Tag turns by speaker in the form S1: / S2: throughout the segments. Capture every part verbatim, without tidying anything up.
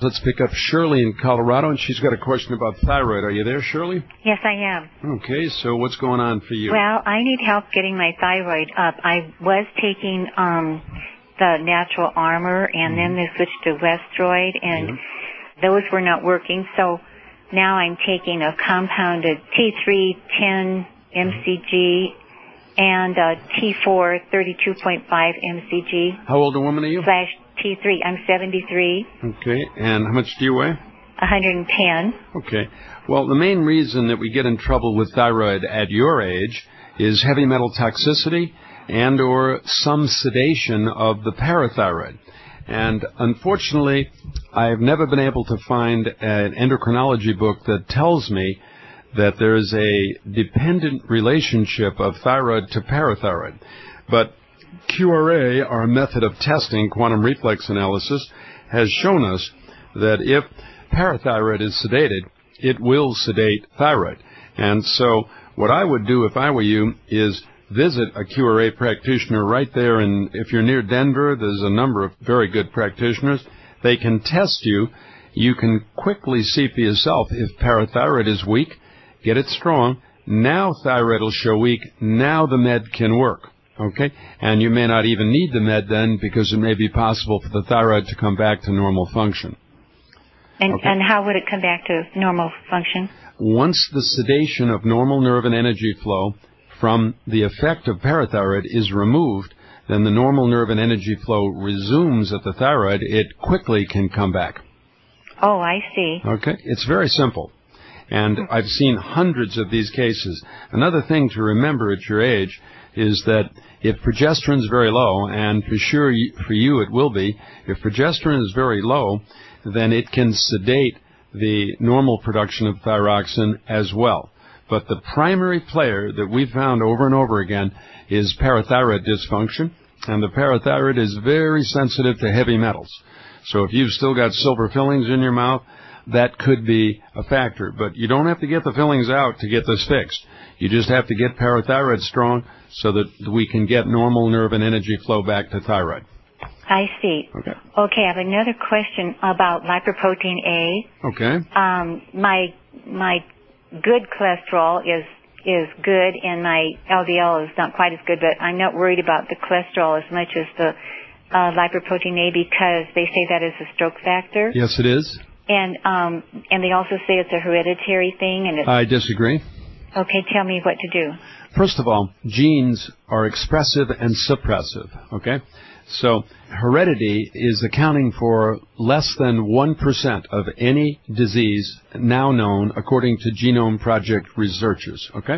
S1: Let's pick up Shirley in Colorado, and she's got a question about thyroid. Are you there, Shirley?
S2: Yes, I am.
S1: Okay, so what's going on for you?
S2: Well, I need help getting my thyroid up. I was taking um, the natural Armor, and mm-hmm. then they switched to Westroid, and yeah. those were not working. So now I'm taking a compounded T three ten M C G and a T four thirty-two point five M C G.
S1: How old a woman are you?
S2: Slash T three. I'm seventy-three.
S1: Okay, and how much do you weigh?
S2: one hundred ten.
S1: Okay. Well, the main reason that we get in trouble with thyroid at your age is heavy metal toxicity and or some sedation of the parathyroid. And unfortunately, I've never been able to find an endocrinology book that tells me that there is a dependent relationship of thyroid to parathyroid. But Q R A, our method of testing quantum reflex analysis, has shown us that if parathyroid is sedated, it will sedate thyroid. And so what I would do if I were you is visit a Q R A practitioner right there. And if you're near Denver, there's a number of very good practitioners. They can test you. You can quickly see for yourself if parathyroid is weak, get it strong. Now thyroid will show weak. Now the med can work. Okay? And you may not even need the med then because it may be possible for the thyroid to come back to normal function.
S2: And,
S1: okay.
S2: and how would it come back to normal function?
S1: Once the sedation of normal nerve and energy flow from the effect of parathyroid is removed, then the normal nerve and energy flow resumes at the thyroid. It quickly can come back.
S2: Oh, I see.
S1: Okay? It's very simple. And I've seen hundreds of these cases. Another thing to remember at your age is that if progesterone is very low, and for sure for you it will be, if progesterone is very low, then it can sedate the normal production of thyroxine as well. But the primary player that we've found over and over again is parathyroid dysfunction, and the parathyroid is very sensitive to heavy metals. So if you've still got silver fillings in your mouth, that could be a factor. But you don't have to get the fillings out to get this fixed. You just have to get parathyroid strong so that we can get normal nerve and energy flow back to thyroid.
S2: I see.
S1: Okay.
S2: Okay, I have another question about lipoprotein A.
S1: Okay.
S2: Um, my my good cholesterol is is good, and my L D L is not quite as good, but I'm not worried about the cholesterol as much as the uh, lipoprotein A because they say that is a stroke factor.
S1: Yes, it is.
S2: And um, and they also say it's a hereditary thing. And it's,
S1: I disagree.
S2: Okay, tell me what to do.
S1: First of all, genes are expressive and suppressive, okay? So heredity is accounting for less than one percent of any disease now known according to Genome Project researchers, okay?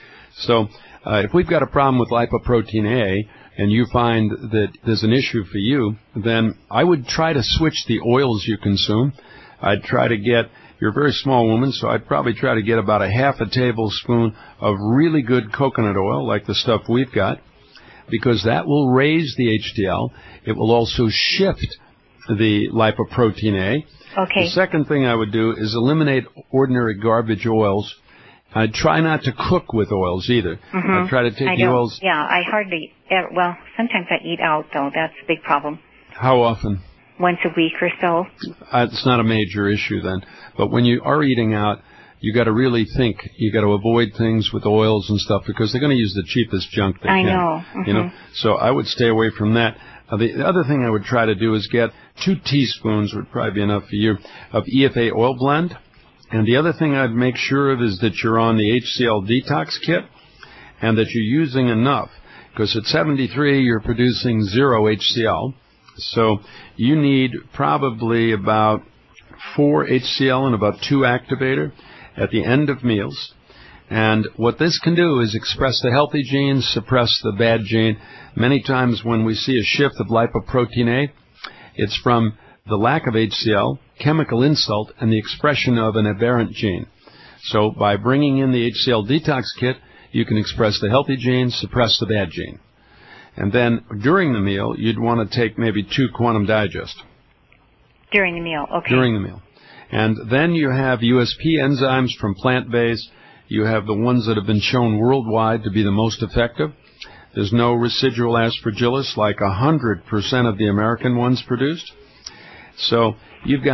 S1: So uh, if we've got a problem with lipoprotein A and you find that there's an issue for you, then I would try to switch the oils you consume. I'd try to get, you're a very small woman, so I'd probably try to get about a half a tablespoon of really good coconut oil, like the stuff we've got, because that will raise the H D L. It will also shift the lipoprotein A.
S2: Okay.
S1: The second thing I would do is eliminate ordinary garbage oils. I'd try not to cook with oils either.
S2: Mm-hmm.
S1: I'd try to take
S2: I
S1: the
S2: don't,
S1: oils.
S2: Yeah, I hardly, well, sometimes I eat out, though. That's a big problem.
S1: How often?
S2: Once a week or so.
S1: Uh, it's not a major issue then. But when you are eating out, you got to really think. You got to avoid things with oils and stuff because they're going to use the cheapest junk they
S2: I
S1: can.
S2: I know. Mm-hmm.
S1: You know. So I would stay away from that. Uh, the other thing I would try to do is get two teaspoons, would probably be enough for you, of E F A oil blend. And the other thing I'd make sure of is that you're on the H C L detox kit and that you're using enough. Because at seventy-three, you're producing zero H C L. So you need probably about four H C L and about two activator at the end of meals. And what this can do is express the healthy gene, suppress the bad gene. Many times when we see a shift of lipoprotein A, it's from the lack of H C L, chemical insult, and the expression of an aberrant gene. So by bringing in the H C L detox kit, you can express the healthy gene, suppress the bad gene. And then during the meal, you'd want to take maybe two Quantum Digest.
S2: During the meal, okay.
S1: During the meal. And then you have U S P enzymes from plant-based. You have the ones that have been shown worldwide to be the most effective. There's no residual aspergillus like one hundred percent of the American ones produced. So you've got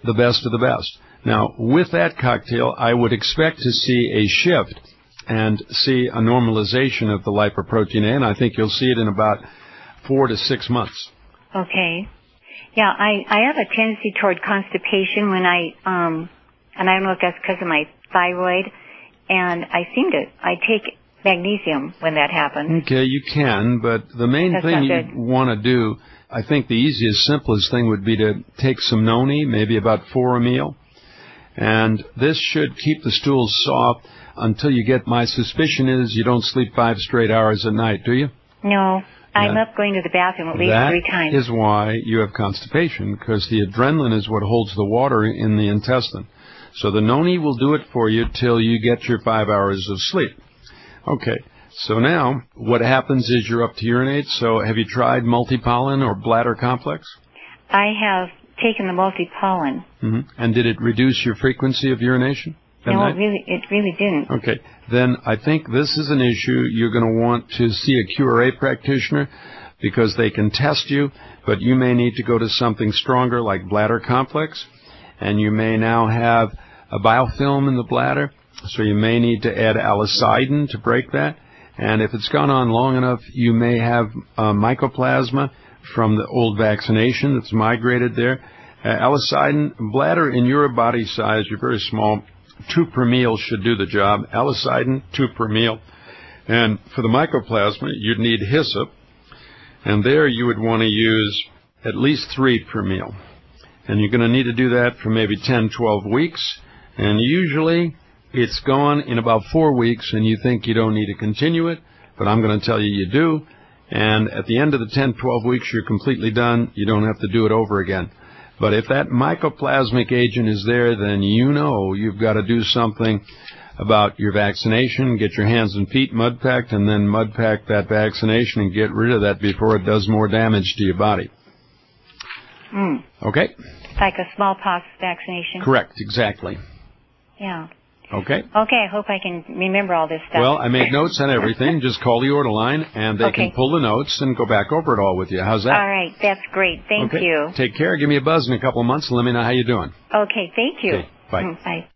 S1: the best of the best. Now, with that cocktail, I would expect to see a shift and see a normalization of the lipoprotein A, and I think you'll see it in about four to six months.
S2: Okay. Yeah, I, I have a tendency toward constipation when I, um, and I don't know if that's because of my thyroid, and I seem to, I take magnesium when that happens.
S1: Okay, you can, but the main
S2: That's
S1: thing
S2: not
S1: you
S2: good.
S1: want to do, I think the easiest, simplest thing would be to take some noni, maybe about four a meal, and this should keep the stools soft until you get, my suspicion is you don't sleep five straight hours at night, do you?
S2: No, I'm
S1: Yeah.
S2: up going to the bathroom at least
S1: That
S2: three times.
S1: is why you have constipation, because the adrenaline is what holds the water in the intestine. So the noni will do it for you till you get your five hours of sleep. Okay, so now what happens is you're up to urinate. So have you tried multipollen or bladder complex?
S2: I have taken the multipollen.
S1: Mm-hmm. And did it reduce your frequency of urination at
S2: No,
S1: night?
S2: it really, it really didn't.
S1: Okay, then I think this is an issue you're going to want to see a Q R A practitioner, because they can test you, but you may need to go to something stronger like bladder complex, and you may now have a biofilm in the bladder, so you may need to add alicidin to break that, and if it's gone on long enough, you may have uh, mycoplasma from the old vaccination that's migrated there. Uh, alicidin, bladder in your body size, you're very small, two per meal should do the job. Alicidin, two per meal. And for the mycoplasma, you'd need hyssop, and there you would want to use at least three per meal. And you're going to need to do that for maybe ten, twelve weeks, and usually it's gone in about four weeks, and you think you don't need to continue it, but I'm going to tell you you do, and at the end of the ten, twelve weeks, you're completely done. You don't have to do it over again. But if that mycoplasmic agent is there, then you know you've got to do something about your vaccination, get your hands and feet mud packed, and then mud pack that vaccination and get rid of that before it does more damage to your body.
S2: Mm.
S1: Okay?
S2: Like a smallpox vaccination.
S1: Correct, exactly.
S2: Yeah.
S1: Okay?
S2: Okay, I hope I can remember all this stuff.
S1: Well, I made notes on everything. Just call the order line, and they
S2: Okay.
S1: can pull the notes and go back over it all with you. How's that?
S2: All right, that's great. Thank
S1: okay.
S2: you.
S1: Take care. Give me a buzz in a couple of months and let me know how you're doing.
S2: Okay, thank you.
S1: Okay, bye.
S2: Mm, bye.